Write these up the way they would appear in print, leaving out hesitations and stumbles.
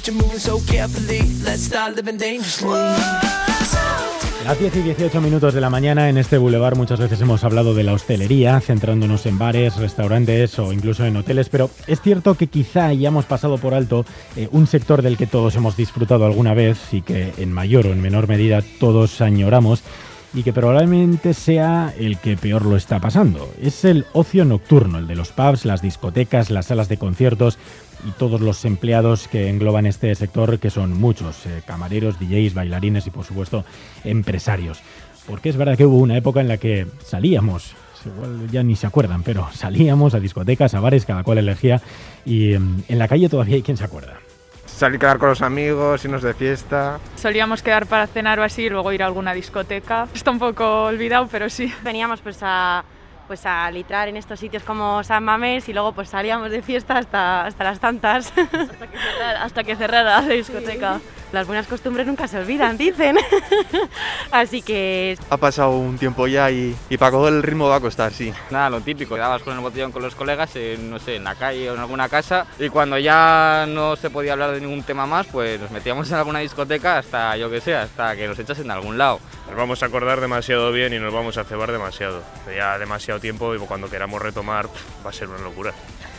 but you're moving so carefully. Let's start living dangerously. Las 10 y 18 minutos de la mañana en este bulevar muchas veces hemos hablado de la hostelería, centrándonos en bares, restaurantes o incluso en hoteles, pero es cierto que quizá hayamos pasado por alto un sector del que todos hemos disfrutado alguna vez y que en mayor o en menor medida todos añoramos y que probablemente sea el que peor lo está pasando. Es el ocio nocturno, el de los pubs, las discotecas, las salas de conciertos y todos los empleados que engloban este sector, que son muchos, camareros, DJs, bailarines y por supuesto empresarios. Porque es verdad que hubo una época en la que salíamos, igual ya ni se acuerdan, pero salíamos a discotecas, a bares, cada cual elegía, y en la calle todavía hay quien se acuerda. Salir a quedar con los amigos, irnos de fiesta. Solíamos quedar para cenar o así y luego ir a alguna discoteca. Está un poco olvidado, pero sí. Veníamos pues a litrar en estos sitios como San Mamés y luego pues salíamos de fiesta hasta las tantas. Hasta que cerrara la discoteca. Sí. Las buenas costumbres nunca se olvidan, dicen. Así que... Ha pasado un tiempo ya y para coger el ritmo va a costar, sí. Nada, lo típico, quedabas con el botellón con los colegas, no sé, en la calle o en alguna casa, y cuando ya no se podía hablar de ningún tema más, pues nos metíamos en alguna discoteca hasta, yo que sé, hasta que nos echasen de algún lado. Nos vamos a acordar demasiado bien y nos vamos a cebar demasiado. Ya demasiado tiempo y cuando queramos retomar va a ser una locura.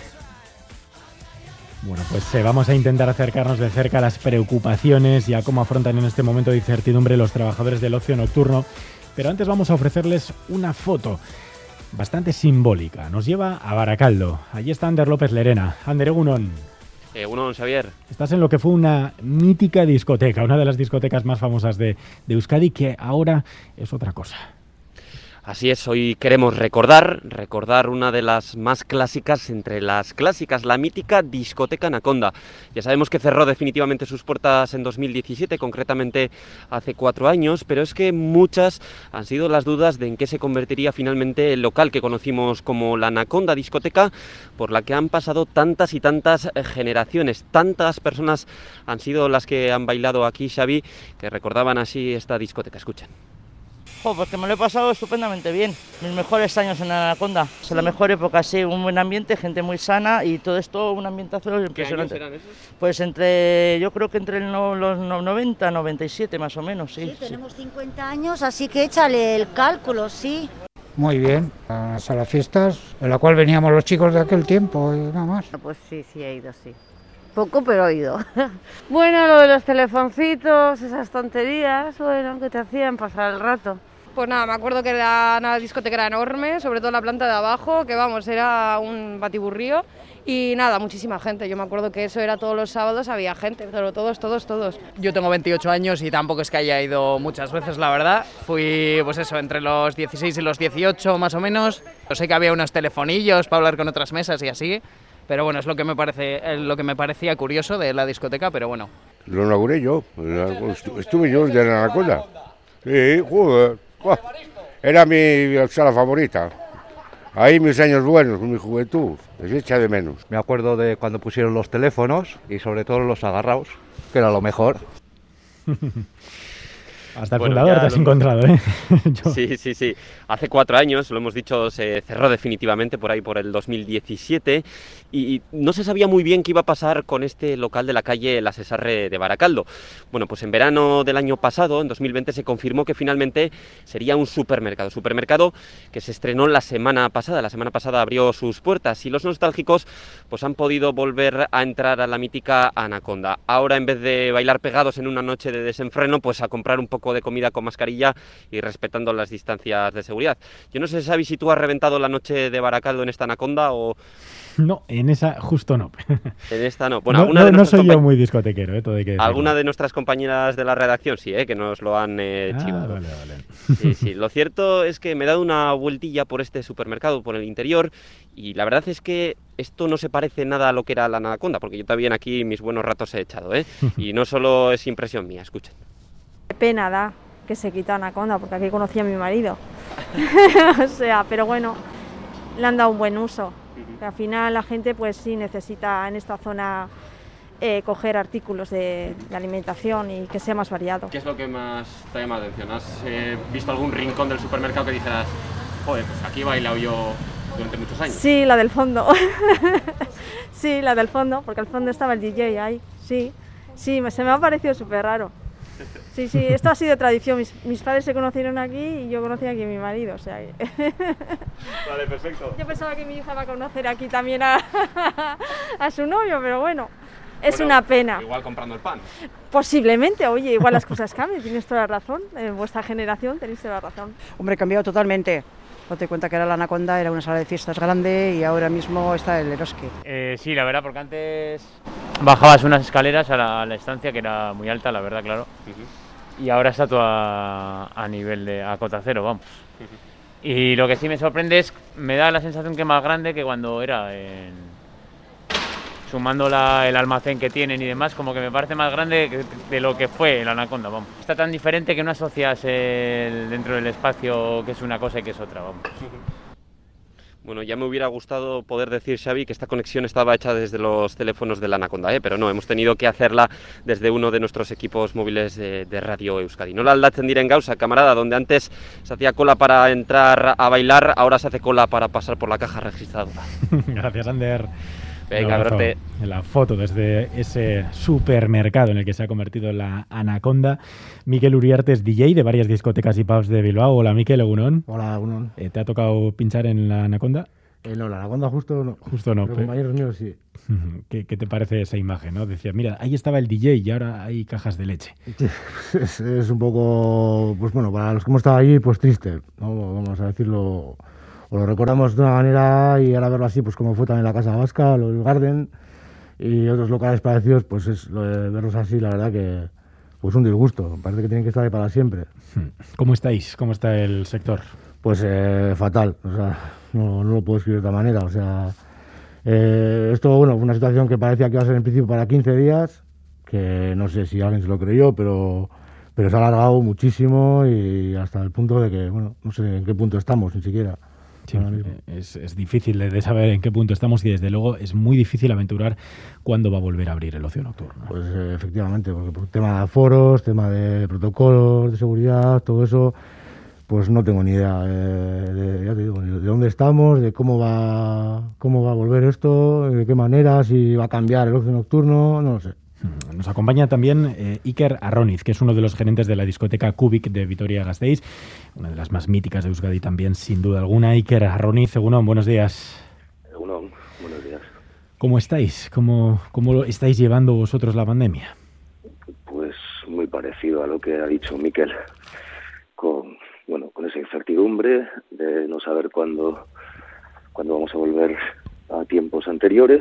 Bueno, pues vamos a intentar acercarnos de cerca a las preocupaciones y a cómo afrontan en este momento de incertidumbre los trabajadores del ocio nocturno. Pero antes vamos a ofrecerles una foto bastante simbólica. Nos lleva a Barakaldo. Allí está Ander López Lerena. Ander, egunon. Egunon, Xavier. Estás en lo que fue una mítica discoteca, una de las discotecas más famosas de Euskadi, que ahora es otra cosa. Así es, hoy queremos recordar una de las más clásicas entre las clásicas, la mítica discoteca Anaconda. Ya sabemos que cerró definitivamente sus puertas en 2017, concretamente hace 4 años, pero es que muchas han sido las dudas de en qué se convertiría finalmente el local que conocimos como la Anaconda discoteca, por la que han pasado tantas y tantas generaciones, tantas personas han sido las que han bailado aquí, Xavi, que recordaban así esta discoteca. Escuchen. Pues que me lo he pasado estupendamente bien. Mis mejores años en Anaconda. Es la mejor época, sí, un buen ambiente, gente muy sana y todo esto, un ambientazo impresionante. ¿Qué años eran esos? Pues yo creo que entre los 90 97 más o menos, sí. Sí, tenemos 50 años, así que échale el cálculo, sí. Muy bien, a las fiestas, en la cual veníamos los chicos de aquel tiempo y nada más. Pues sí, he ido, sí. Poco, pero he ido. Bueno, lo de los telefoncitos, esas tonterías, bueno, que te hacían pasar el rato. Pues nada, me acuerdo que la discoteca era enorme, sobre todo la planta de abajo, que vamos, era un batiburrío y nada, muchísima gente. Yo me acuerdo que eso era todos los sábados, había gente, pero todos. Yo tengo 28 años y tampoco es que haya ido muchas veces, la verdad. Fui, pues eso, entre los 16 y los 18 más o menos. Yo sé que había unos telefonillos para hablar con otras mesas y así, pero bueno, es lo que me parecía curioso de la discoteca, pero bueno. Lo inauguré yo, estuve yo en la Anaconda. Sí, joder. Era mi sala favorita. Ahí mis años buenos, mi juventud, se echa de menos. Me acuerdo de cuando pusieron los teléfonos y sobre todo los agarraos, que era lo mejor. Hasta el fundador te has encontrado, ¿eh? Sí. Hace 4 años, lo hemos dicho, se cerró definitivamente por ahí por el 2017 y no se sabía muy bien qué iba a pasar con este local de la calle La Cesarre de Barakaldo. Bueno, pues en verano del año pasado, en 2020, se confirmó que finalmente sería un supermercado que se estrenó la semana pasada abrió sus puertas y los nostálgicos pues han podido volver a entrar a la mítica Anaconda. Ahora, en vez de bailar pegados en una noche de desenfreno, pues a comprar un poco de comida con mascarilla y respetando las distancias de seguridad. Yo no sé, Xavi, si tú has reventado la noche de Barakaldo en esta Anaconda o... No, en esa justo no. En esta no. Bueno, no soy yo muy discotequero, todo hay que decirlo. Alguna de nuestras compañeras de la redacción sí, que nos lo han chivado. Vale. Sí. Lo cierto es que me he dado una vueltilla por este supermercado, por el interior, y la verdad es que esto no se parece nada a lo que era la Anaconda, porque yo también aquí mis buenos ratos he echado, y no solo es impresión mía, escuchen. Qué pena da que se quita Anaconda, porque aquí conocí a mi marido. O sea, pero bueno, le han dado un buen uso. Que al final la gente pues sí necesita en esta zona coger artículos de alimentación y que sea más variado. ¿Qué es lo que más te ha llamado la atención? ¿Has visto algún rincón del supermercado que dijeras, joder, pues aquí he bailado yo durante muchos años? Sí, la del fondo. Sí, la del fondo, porque al fondo estaba el DJ ahí, sí. Sí, se me ha parecido súper raro. Sí, esto ha sido tradición. Mis padres se conocieron aquí y yo conocí aquí a mi marido, o sea que... Vale, perfecto. Yo pensaba que mi hija va a conocer aquí también a su novio, pero bueno, es una pena. Igual comprando el pan. Posiblemente, oye, igual las cosas cambian, tienes toda la razón. En vuestra generación tenéis toda la razón. Hombre, cambiado totalmente. Date cuenta que era la Anaconda, era una sala de fiestas grande y ahora mismo está el Eroski. Sí, la verdad, porque antes bajabas unas escaleras a la estancia que era muy alta, la verdad, claro. Y ahora está todo a nivel de cota cero, vamos. Y lo que sí me sorprende es, me da la sensación que es más grande que cuando era sumando el almacén que tienen y demás, como que me parece más grande de lo que fue el Anaconda, vamos. Está tan diferente que no asocias dentro del espacio que es una cosa y que es otra, vamos. Bueno, ya me hubiera gustado poder decir, Xavi, que esta conexión estaba hecha desde los teléfonos del Anaconda, pero no, hemos tenido que hacerla desde uno de nuestros equipos móviles de Radio Euskadi. No la aldatzen diren gauza, camarada, donde antes se hacía cola para entrar a bailar, ahora se hace cola para pasar por la caja registradora. Gracias, Ander. Venga, brote. La foto desde ese supermercado en el que se ha convertido la Anaconda. Mikel Uriarte es DJ de varias discotecas y pubs de Bilbao. Hola, Mikel, egunon. Hola, egunon. ¿Te ha tocado pinchar en la Anaconda? No, la Anaconda justo no. Justo no. Los compañeros míos sí. ¿Qué te parece esa imagen, no? Decía, mira, ahí estaba el DJ y ahora hay cajas de leche. Es un poco, pues bueno, para los que hemos estado allí, pues triste, ¿no? Vamos a decirlo... O lo recordamos de una manera y ahora verlo así, pues como fue también la Casa Vasca, el Garden y otros locales parecidos, pues es verlos así, la verdad que pues un disgusto. Parece que tienen que estar ahí para siempre. ¿Cómo estáis? ¿Cómo está el sector? Pues fatal, o sea, no lo puedo escribir de otra manera. O sea, esto, bueno, fue una situación que parecía que iba a ser en principio para 15 días, que no sé si alguien se lo creyó, pero se ha alargado muchísimo y hasta el punto de que, bueno, no sé en qué punto estamos ni siquiera. Sí, es difícil de saber en qué punto estamos y desde luego es muy difícil aventurar cuándo va a volver a abrir el ocio nocturno. Pues efectivamente, porque por tema de aforos, tema de protocolos, de seguridad, todo eso, pues no tengo ni idea ya te digo, de dónde estamos, de cómo va a volver esto, de qué manera, si va a cambiar el ocio nocturno, no lo sé. Nos acompaña también Iker Arroniz, que es uno de los gerentes de la discoteca Kubik de Vitoria-Gasteiz, una de las más míticas de Euskadi también, sin duda alguna. Iker Arroniz, egunon, buenos días. Egunon, buenos días. ¿Cómo estáis? ¿Cómo lo estáis llevando vosotros la pandemia? Pues muy parecido a lo que ha dicho Mikel, con esa incertidumbre de no saber cuándo vamos a volver a tiempos anteriores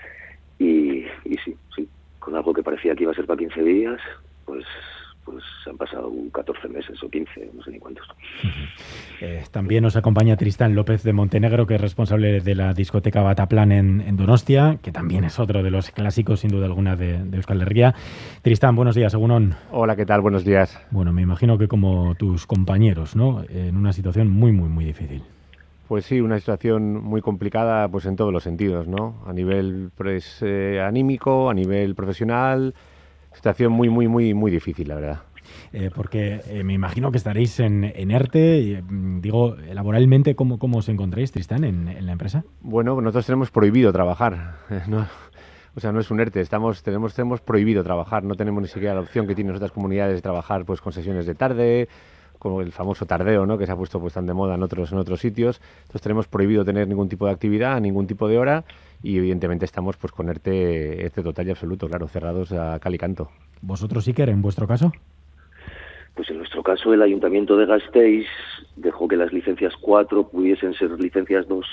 y sí, con algo que parecía que iba a ser para 15 días, pues han pasado 14 meses o 15, no sé ni cuántos. También nos acompaña Tristán López de Montenegro, que es responsable de la discoteca Bataplan en Donostia, que también es otro de los clásicos, sin duda alguna, de Euskal Herria. Tristán, buenos días, egunon. Hola, ¿qué tal? Buenos días. Bueno, me imagino que como tus compañeros, ¿no? En una situación muy, muy, muy difícil. Pues sí, una situación muy complicada pues en todos los sentidos, ¿no? A nivel anímico, a nivel profesional, situación muy, muy, muy, muy difícil, la verdad. Porque me imagino que estaréis en ERTE, digo, laboralmente, ¿cómo os encontráis, Tristán, en la empresa? Bueno, nosotros tenemos prohibido trabajar, ¿no? O sea, no es un ERTE, tenemos prohibido trabajar, no tenemos ni siquiera la opción que tienen otras comunidades de trabajar pues con sesiones de tarde, como el famoso tardeo, ¿no? Que se ha puesto pues tan de moda en otros sitios. Entonces tenemos prohibido tener ningún tipo de actividad, ningún tipo de hora y evidentemente estamos pues con ERTE total y absoluto, claro, cerrados a cal y canto. ¿Vosotros, Iker, en vuestro caso? Pues en nuestro caso el Ayuntamiento de Gasteiz dejó que las licencias 4 pudiesen ser licencias 2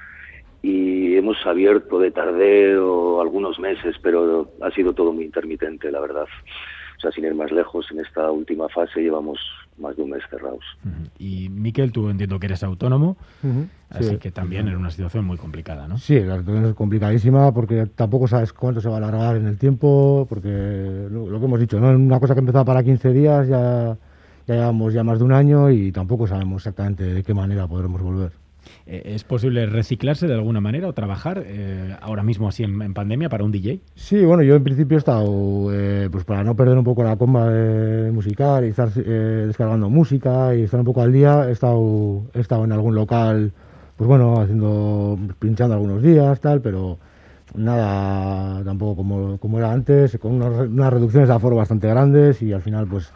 y hemos abierto de tardeo algunos meses, pero ha sido todo muy intermitente, la verdad. O sea, sin ir más lejos, en esta última fase llevamos más de un mes cerrados. Y Mikel, tú entiendo que eres autónomo, así sí, que también en una situación muy complicada, ¿no? Sí, la situación es complicadísima porque tampoco sabes cuánto se va a alargar en el tiempo, porque lo que hemos dicho, ¿no? Una cosa que empezaba para 15 días, ya llevamos ya más de un año y tampoco sabemos exactamente de qué manera podremos volver. ¿Es posible reciclarse de alguna manera o trabajar ahora mismo así en pandemia para un DJ? Sí, bueno, yo en principio he estado, pues para no perder un poco la comba musical y estar descargando música y estar un poco al día, he estado en algún local, pues bueno, pinchando algunos días, tal, pero nada tampoco como era antes, con unas reducciones de aforo bastante grandes y al final pues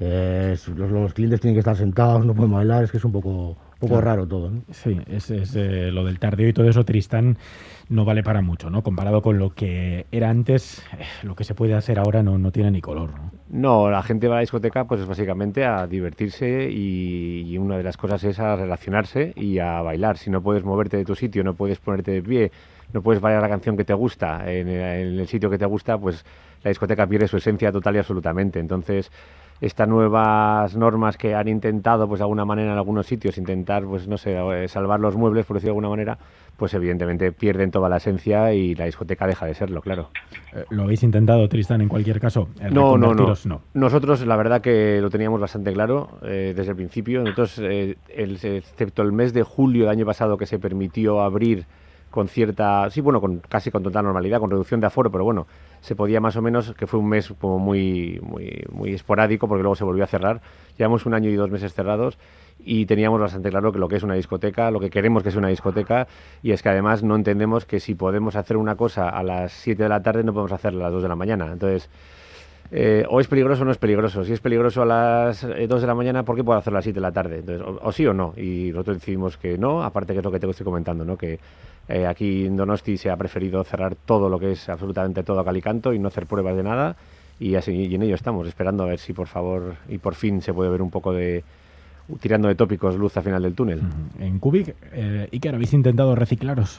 los clientes tienen que estar sentados, no pueden bailar, es que es un poco raro todo, ¿no? Sí, es lo del tardeo y todo eso, Tristán, no vale para mucho, ¿no? Comparado con lo que era antes, lo que se puede hacer ahora no tiene ni color, ¿no? No, la gente va a la discoteca pues es básicamente a divertirse y una de las cosas es a relacionarse y a bailar. Si no puedes moverte de tu sitio, no puedes ponerte de pie, no puedes bailar la canción que te gusta en el sitio que te gusta, pues la discoteca pierde su esencia total y absolutamente. Entonces, estas nuevas normas que han intentado, pues de alguna manera en algunos sitios, intentar, pues no sé, salvar los muebles, por decirlo de alguna manera, pues evidentemente pierden toda la esencia y la discoteca deja de serlo, claro. ¿Lo habéis intentado, Tristán, en cualquier caso? No. Nosotros la verdad que lo teníamos bastante claro desde el principio. Nosotros, excepto el mes de julio del año pasado que se permitió abrir con cierta, casi con total normalidad, con reducción de aforo, pero bueno, se podía más o menos, que fue un mes como muy esporádico porque luego se volvió a cerrar. Llevamos 1 año y 2 meses cerrados y teníamos bastante claro que lo que es una discoteca, lo que queremos que es una discoteca, y es que además no entendemos que si podemos hacer una cosa a las 7 de la tarde no podemos hacerla a las 2 de la mañana. Entonces, o es peligroso o no es peligroso. Si es peligroso a las 2 de la mañana, ¿por qué puedo hacerlo a las 7 de la tarde? Entonces, o sí o no. Y nosotros decidimos que no, aparte que es lo que te estoy comentando, ¿no? Que aquí en Donosti se ha preferido cerrar todo lo que es absolutamente todo a cal y canto y no hacer pruebas de nada, y así y en ello estamos, esperando a ver si por favor y por fin se puede ver un poco de, tirando de tópicos, luz al final del túnel. En Cubic, Iker, ¿habéis intentado reciclaros?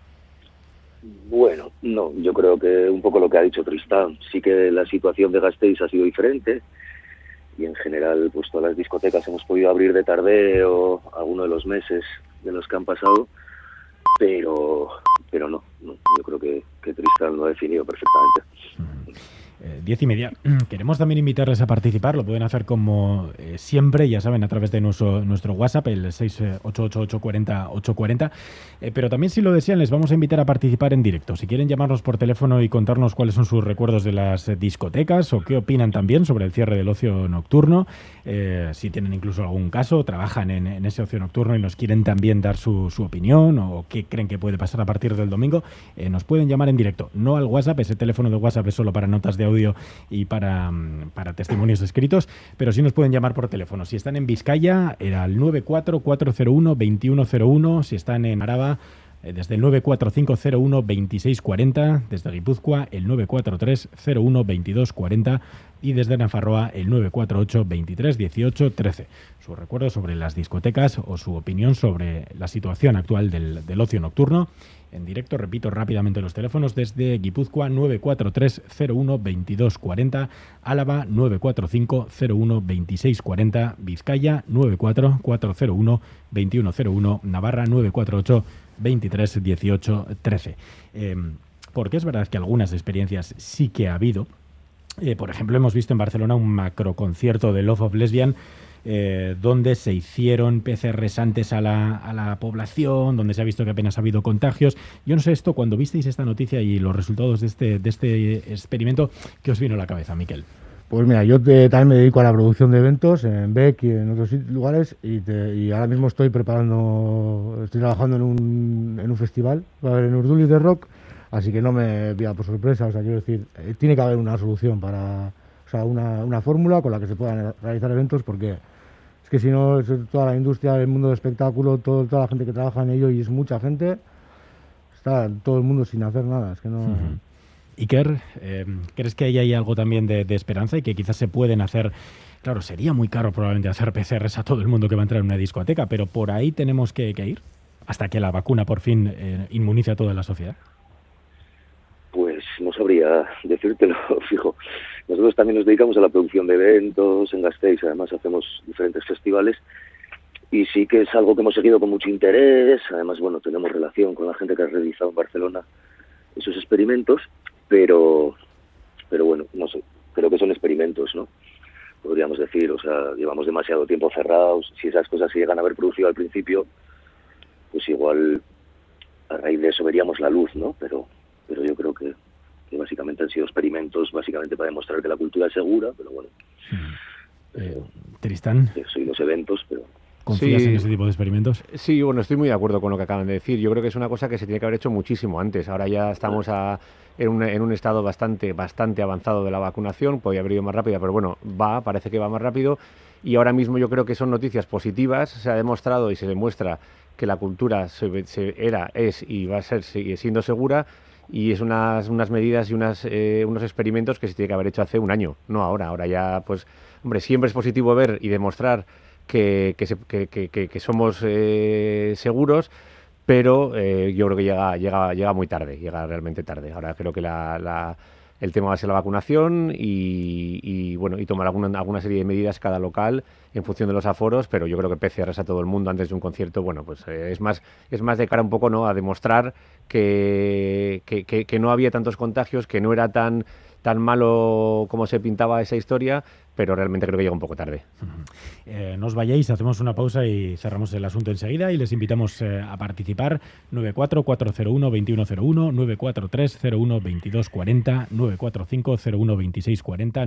Bueno, no, yo creo que un poco lo que ha dicho Tristán, sí que la situación de Gasteiz ha sido diferente y en general pues todas las discotecas hemos podido abrir de tardeo alguno de los meses de los que han pasado, pero no, yo creo que Tristán lo ha definido perfectamente. 10:30. Queremos también invitarles a participar, lo pueden hacer como siempre, ya saben, a través de nuestro WhatsApp, el 688-840-840, pero también si lo desean les vamos a invitar a participar en directo. Si quieren llamarnos por teléfono y contarnos cuáles son sus recuerdos de las discotecas o qué opinan también sobre el cierre del ocio nocturno, si tienen incluso algún caso, trabajan en ese ocio nocturno y nos quieren también dar su opinión o qué creen que puede pasar a partir del domingo, nos pueden llamar en directo, no al WhatsApp, ese teléfono de WhatsApp es solo para notas de audio y para testimonios escritos, pero sí nos pueden llamar por teléfono. Si están en Vizcaya, era el 94401-2101, si están en Araba, desde el 94501-2640, desde Guipúzcoa el 943-01-2240 y desde Nafarroa el 948-23-18-13. Su recuerdo sobre las discotecas o su opinión sobre la situación actual del ocio nocturno. En directo, repito rápidamente los teléfonos, desde Guipúzcoa 943-01-2240, Álava 945-01-2640, Vizcaya 94401-2101, Navarra 948-23-18-13. Porque es verdad que algunas experiencias sí que ha habido. Por ejemplo, hemos visto en Barcelona un macroconcierto de Love of Lesbian, donde se hicieron PCRs antes a la población, donde se ha visto que apenas ha habido contagios. Yo no sé esto, cuando visteis esta noticia y los resultados de este experimento, ¿qué os vino a la cabeza, Miquel? Pues mira, yo también me dedico a la producción de eventos en BEC y en otros lugares y ahora mismo estoy trabajando en un festival, va a haber en Urduliz de rock, así que no me pilla por sorpresa, o sea, quiero decir, tiene que haber una solución una fórmula con la que se puedan realizar eventos, porque es que si no, es toda la industria del mundo del espectáculo, toda la gente que trabaja en ello, y es mucha gente, está todo el mundo sin hacer nada, es que no... Iker, ¿crees que ahí hay algo también de esperanza y que quizás se pueden hacer? Claro, sería muy caro probablemente hacer PCRs a todo el mundo que va a entrar en una discoteca, pero por ahí tenemos que ir hasta que la vacuna por fin inmunice a toda la sociedad. Pues no sabría decírtelo, fijo. Nosotros también nos dedicamos a la producción de eventos en Gasteiz, además hacemos diferentes festivales y sí que es algo que hemos seguido con mucho interés. Además, bueno, tenemos relación con la gente que ha realizado en Barcelona esos experimentos, pero bueno, no sé, creo que son experimentos, ¿no? Podríamos decir, o sea, llevamos demasiado tiempo cerrados. Si esas cosas se llegan a haber producido al principio, pues igual a raíz de eso veríamos la luz, ¿no? Pero yo creo que básicamente han sido experimentos, básicamente para demostrar que la cultura es segura, pero bueno. Tristán. Soy los eventos, pero... ¿Confías Sí. en ese tipo de experimentos? Sí, bueno, estoy muy de acuerdo con lo que acaban de decir. Yo creo que es una cosa que se tiene que haber hecho muchísimo antes. Ahora ya estamos en un estado bastante avanzado de la vacunación. Podría haber ido más rápida, pero bueno, parece que va más rápido. Y ahora mismo yo creo que son noticias positivas. Se ha demostrado y se demuestra que la cultura es y va a sigue siendo segura. Y es unas medidas y unos experimentos que se tiene que haber hecho hace un año, no ahora. Ahora ya, pues, hombre, siempre es positivo ver y demostrar que somos seguros, pero yo creo que llega muy tarde, llega realmente tarde. Ahora creo que el tema va a ser la vacunación y tomar alguna serie de medidas cada local en función de los aforos, pero yo creo que PCRs a todo el mundo antes de un concierto, bueno, pues es más de cara un poco, ¿no?, a demostrar que no había tantos contagios, que no era tan malo como se pintaba esa historia, pero realmente creo que llega un poco tarde. No os vayáis, hacemos una pausa y cerramos el asunto enseguida y les invitamos a participar. 944012101, 943012240, 945012640,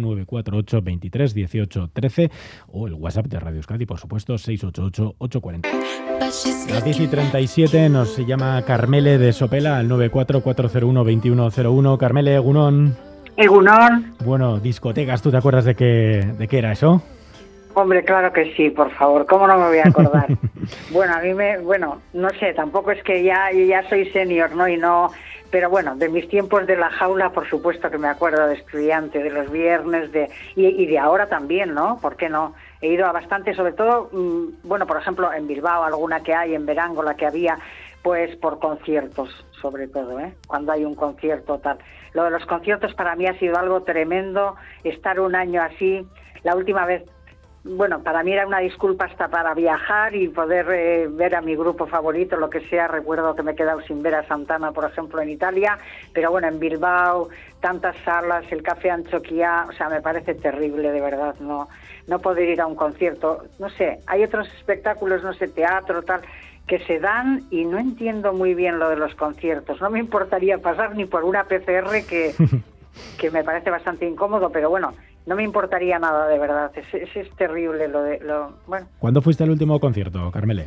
948231813 o el WhatsApp de Radio Euskadi, por supuesto, 688-840. Las 10:37 nos llama Carmele de Sopela al 944012101. Carmele, Egunon. Egunon. Bueno, discotecas, ¿tú te acuerdas de qué era eso? Hombre, claro que sí, por favor, ¿cómo no me voy a acordar? Bueno, no sé, tampoco es que ya soy senior, ¿no? Pero bueno, de mis tiempos de la jaula, por supuesto que me acuerdo de estudiante, de los viernes, y de ahora también, ¿no? ¿Por qué no? He ido a bastante, sobre todo, por ejemplo, en Bilbao, alguna que hay, en Verango, la que había, pues por conciertos, sobre todo, cuando hay un concierto tal. Lo de los conciertos para mí ha sido algo tremendo, estar un año así. La última vez, para mí era una disculpa hasta para viajar y poder ver a mi grupo favorito, lo que sea. Recuerdo que me he quedado sin ver a Santana, por ejemplo, en Italia, pero bueno, en Bilbao, tantas salas, el Café Anchoquia, o sea, me parece terrible, de verdad, no poder ir a un concierto. No sé, hay otros espectáculos, no sé, teatro, tal, que se dan y no entiendo muy bien lo de los conciertos. No me importaría pasar ni por una PCR que me parece bastante incómodo, pero bueno, no me importaría nada, de verdad. Es terrible bueno. ¿Cuándo fuiste al último concierto, Carmele?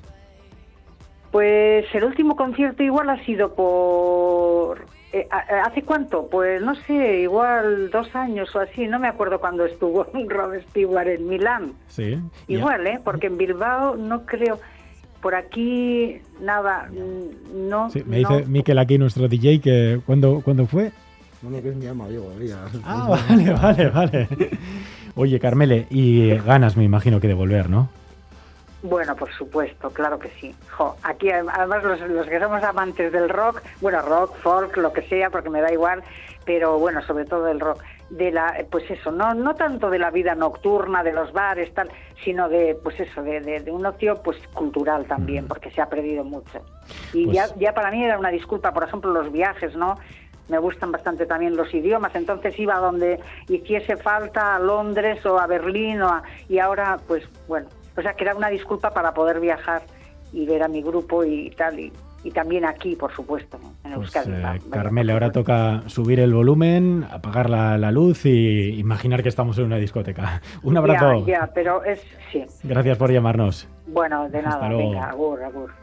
Pues el último concierto igual ha sido por... ¿Hace cuánto? Pues no sé, igual 2 años o así, no me acuerdo cuándo estuvo Rod Stewart en Milán. Sí. Igual, porque en Bilbao no creo... Por aquí, nada, no. Sí, me dice Miquel aquí, nuestro DJ, que ¿cuándo fue? No, que es mi alma, Diego. Ah, vale. Oye, Carmele, y ganas me imagino que de volver, ¿no? Bueno, por supuesto, claro que sí. Aquí además los que somos amantes del rock, rock, folk, lo que sea, porque me da igual, pero bueno, sobre todo el rock, pues eso, no tanto de la vida nocturna, de los bares, tal, sino de un ocio pues cultural también, porque se ha perdido mucho. Y pues... ya para mí era una disculpa, por ejemplo, los viajes, ¿no? Me gustan bastante también los idiomas, entonces iba a donde hiciese falta, a Londres o a Berlín, y ahora, pues bueno, o sea que era una disculpa para poder viajar y ver a mi grupo y tal, y también aquí, por supuesto, en Euskadi. Carmele, ahora toca subir el volumen, apagar la luz y imaginar que estamos en una discoteca. Un abrazo. Ya, pero sí. Gracias por llamarnos. Bueno, de nada, hasta luego. Venga, agur.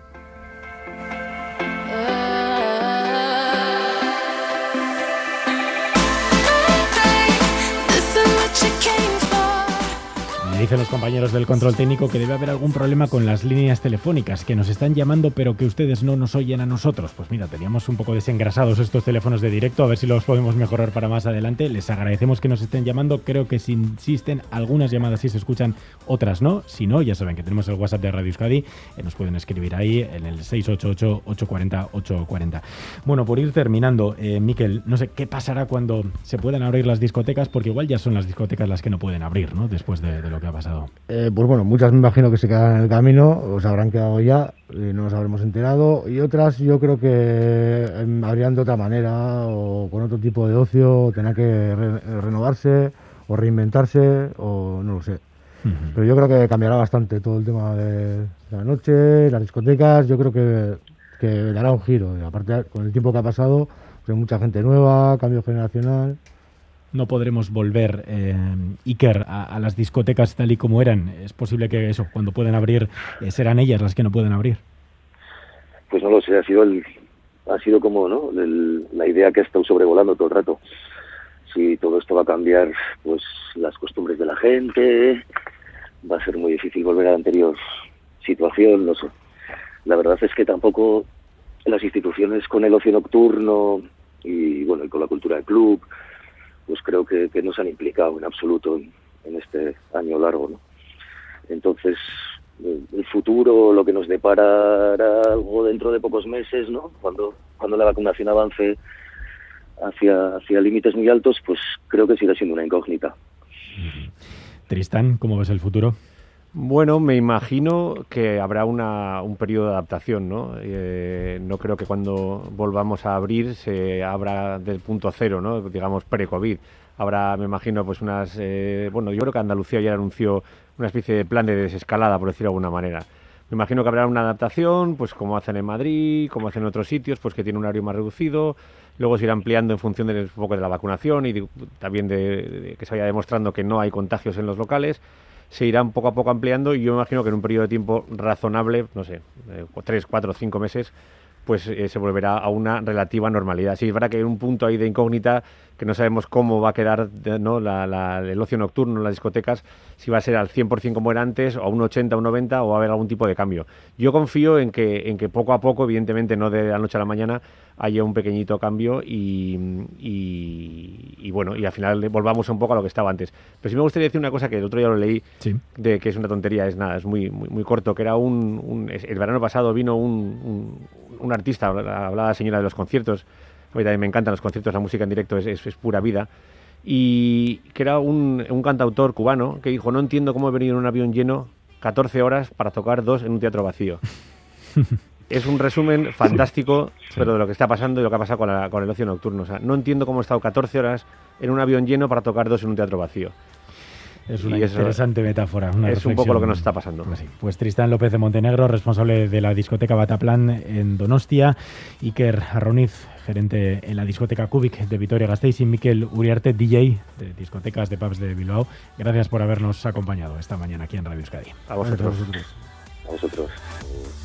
Me dicen los compañeros del control técnico que debe haber algún problema con las líneas telefónicas, que nos están llamando pero que ustedes no nos oyen a nosotros. Pues mira, teníamos un poco desengrasados estos teléfonos de directo, a ver si los podemos mejorar para más adelante. Les agradecemos que nos estén llamando, creo que si insisten algunas llamadas sí se escuchan, otras no. Si no, ya saben que tenemos el WhatsApp de Radio Euskadi, nos pueden escribir ahí en el 688-840-840. Bueno, por ir terminando, Miquel, no sé qué pasará cuando se puedan abrir las discotecas, porque igual ya son las discotecas las que no pueden abrir, ¿no? Después de lo que ha pasado. Pues bueno, muchas me imagino que se quedan en el camino, o se habrán quedado ya, no nos habremos enterado, y otras yo creo que habrían de otra manera, o con otro tipo de ocio, o tendrán que renovarse, o reinventarse, o no lo sé. Pero yo creo que cambiará bastante todo el tema de la noche, las discotecas, yo creo que dará un giro, y aparte con el tiempo que ha pasado, pues hay mucha gente nueva, cambio generacional. no podremos volver, Iker, a las discotecas tal y como eran. Es posible que eso, cuando pueden abrir, serán ellas las que no pueden abrir. Pues no lo sé, ha sido como, ¿no?, la idea que ha estado sobrevolando todo el rato. Si todo esto va a cambiar, pues las costumbres de la gente, va a ser muy difícil volver a la anterior situación, no sé. La verdad es que tampoco las instituciones con el ocio nocturno y bueno, y con la cultura del club, pues creo que no se han implicado en absoluto en este año largo, ¿no? Entonces, el futuro, lo que nos deparará algo dentro de pocos meses, ¿no?, cuando la vacunación avance hacia límites muy altos, pues creo que sigue siendo una incógnita. Tristán, ¿cómo ves el futuro? Bueno, me imagino que habrá un periodo de adaptación, ¿no? No creo que cuando volvamos a abrir se abra del punto cero, ¿no?, digamos pre-COVID. Habrá, me imagino, pues bueno, yo creo que Andalucía ya anunció una especie de plan de desescalada, por decirlo de alguna manera. Me imagino que habrá una adaptación, pues como hacen en Madrid, como hacen en otros sitios, pues que tiene un horario más reducido. Luego se irá ampliando en función un poco de la vacunación y también de que se vaya demostrando que no hay contagios en los locales. Se irán poco a poco ampliando y yo me imagino que en un periodo de tiempo razonable, no sé, 3, 4, 5 meses, pues se volverá a una relativa normalidad. Sí, es verdad que hay un punto ahí de incógnita que no sabemos cómo va a quedar, ¿no?, el ocio nocturno en las discotecas, si va a ser al 100% como era antes, o a un 80, un 90, o va a haber algún tipo de cambio. Yo confío en que poco a poco, evidentemente no de la noche a la mañana, haya un pequeñito cambio y bueno, y al final volvamos un poco a lo que estaba antes. Pero sí me gustaría decir una cosa que el otro día lo leí, sí, de que es una tontería, es nada, es muy corto, que era el verano pasado vino un artista, hablaba la señora de los conciertos. A mí también me encantan los conciertos, la música en directo es pura vida. Y que era un cantautor cubano que dijo: no entiendo cómo he venido en un avión lleno 14 horas para tocar 2 en un teatro vacío. Es un resumen fantástico, sí, pero de lo que está pasando y lo que ha pasado con el ocio nocturno. O sea, no entiendo cómo he estado 14 horas en un avión lleno para tocar 2 en un teatro vacío. Es una interesante metáfora. Es un poco lo que nos está pasando. Pues Tristán López de Montenegro, responsable de la discoteca Bataplan en Donostia, Iker Arroniz, gerente en la discoteca Cubic de Vitoria-Gasteiz, y Mikel Uriarte, DJ de discotecas de pubs de Bilbao. Gracias por habernos acompañado esta mañana aquí en Radio Euskadi. A vosotros. A vosotros.